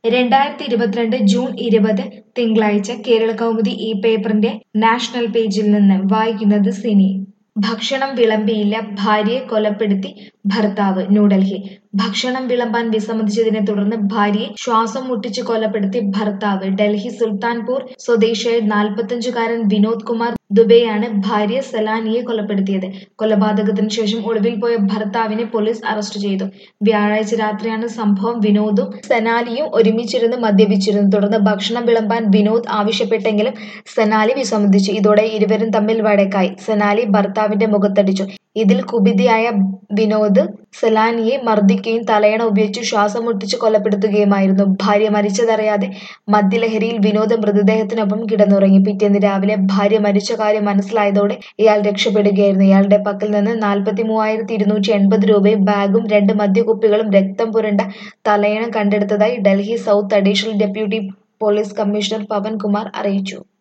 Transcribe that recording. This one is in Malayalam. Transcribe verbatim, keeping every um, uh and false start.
രണ്ടായിരത്തി ഇരുപത്തിരണ്ട് ജൂൺ ഇരുപത് തിങ്കളാഴ്ച കേരളകൗമുദി ഈ പേപ്പറിന്റെ നാഷണൽ പേജിൽ നിന്ന് വായിക്കുന്നത് സിനി. ഭക്ഷണം വിളമ്പിയില്ല, ഭാര്യയെ കൊലപ്പെടുത്തി ഭർത്താവ്. ന്യൂഡൽഹി: ഭക്ഷണം വിളമ്പാൻ വിസമ്മതിച്ചതിനെ തുടർന്ന് ഭാര്യയെ ശ്വാസം മുട്ടിച്ച് കൊലപ്പെടുത്തി ഭർത്താവ്. ഡൽഹി സുൽത്താൻപൂർ സ്വദേശിയായ നാൽപ്പത്തഞ്ചുകാരൻ വിനോദ് കുമാർ ദുബെയാണ് ഭാര്യ സെലാനിയെ കൊലപ്പെടുത്തിയത്. കൊലപാതകത്തിന് ശേഷം ഒളിവിൽ പോയ ഭർത്താവിനെ പോലീസ് അറസ്റ്റ് ചെയ്തു. വ്യാഴാഴ്ച രാത്രിയാണ് സംഭവം. വിനോദും സെനാലിയും ഒരുമിച്ചിരുന്ന് മദ്യപിച്ചിരുന്നു. തുടർന്ന് ഭക്ഷണം വിളമ്പാൻ വിനോദ് ആവശ്യപ്പെട്ടെങ്കിലും സെനാലി വിസമ്മതിച്ചു. ഇതോടെ ഇരുവരും തമ്മിൽ വഴക്കായി. സെനാലി ഭർത്താവിന്റെ മുഖത്തടിച്ചു. ഇതിൽ കുപിതയായ വിനോദ് സെലാനിയെ മർദ്ദിക്കുകയും തലയണ ഉപയോഗിച്ച് ശ്വാസം മുട്ടിച്ച് കൊലപ്പെടുത്തുകയുമായിരുന്നു. ഭാര്യ മരിച്ചതറിയാതെ മദ്യലഹരിയിൽ വിനോദ് മൃതദേഹത്തിനൊപ്പം കിടന്നുറങ്ങി. പിറ്റേന്ന് രാവിലെ ഭാര്യ മരിച്ച കാര്യം മനസ്സിലായതോടെ ഇയാൾ രക്ഷപ്പെടുകയായിരുന്നു. ഇയാളുടെ പക്കൽ നിന്ന് നാൽപ്പത്തി മൂവായിരത്തി ഇരുന്നൂറ്റി എൺപത് രൂപയും ബാഗും രണ്ട് മദ്യക്കുപ്പികളും രക്തം പുരണ്ട തലയണയും കണ്ടെടുത്തതായി Delhi south additional deputy police commissioner Pawan Kumar അറിയിച്ചു.